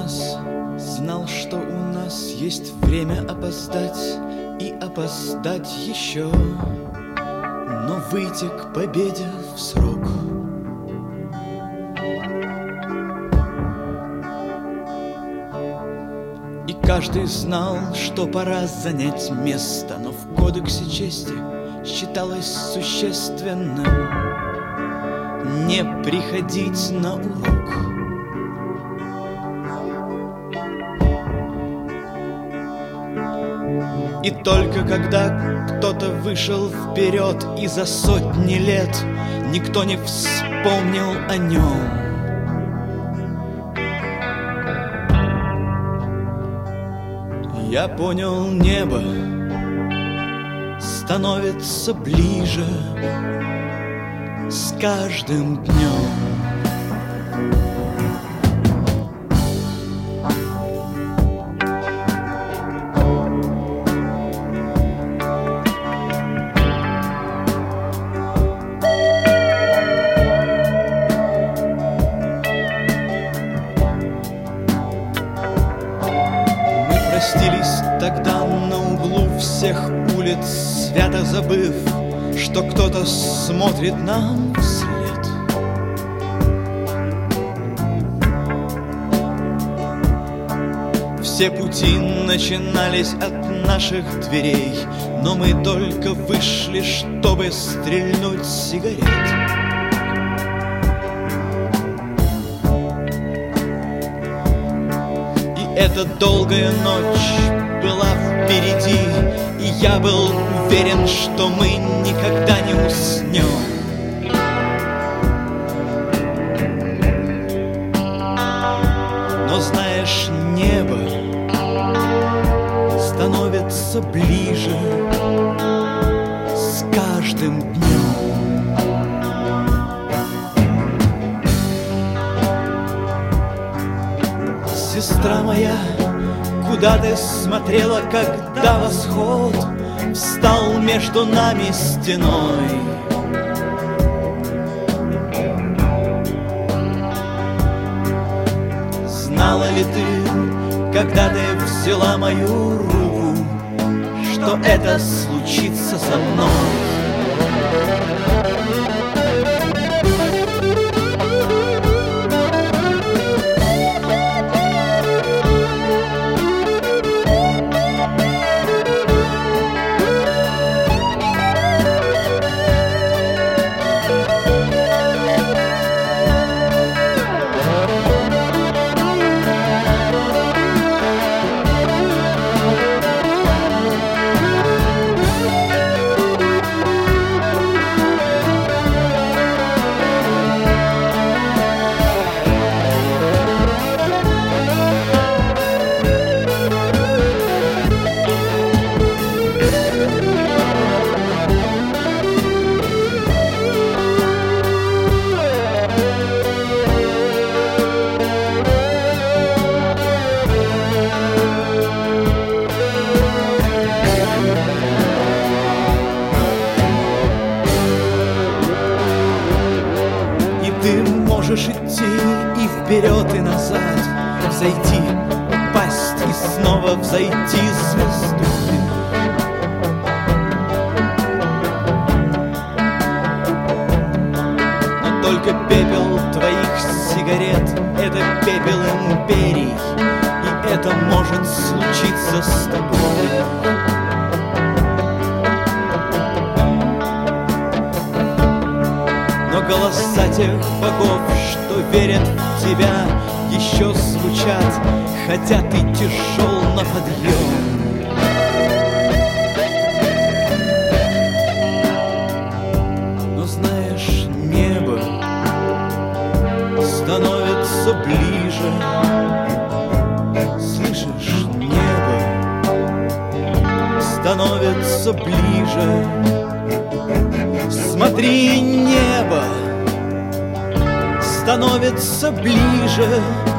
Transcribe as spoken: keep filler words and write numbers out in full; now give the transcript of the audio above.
нас, знал, что у нас есть время опоздать и опоздать еще, но выйти к победе в срок. И каждый знал, что пора занять место, но в кодексе чести считалось существенным не приходить на урок. И только когда кто-то вышел вперед, и за сотни лет никто не вспомнил о нем, я понял, небо становится ближе с каждым днем. Простились тогда на углу всех улиц, свято забыв, что кто-то смотрит нам вслед. Все пути начинались от наших дверей, но мы только вышли, чтобы стрельнуть сигарет. Эта долгая ночь была впереди, и я был уверен, что мы никогда не уснем. Но знаешь, небо становится ближе с каждым днем. Сестра моя, куда ты смотрела, когда восход встал между нами стеной? Знала ли ты, когда ты взяла мою руку, что это случится со мной? Ты можешь идти и вперед, и назад, взойти, упасть и снова взойти звездой. Но только пепел твоих сигарет — это пепел империй, и это может случиться с тобой. Но голоса тех богов, что верят в тебя, еще звучат, хотя ты тяжел на подъем. Но знаешь, небо становится ближе. Слышишь, небо становится ближе. Смотри, небо становится ближе.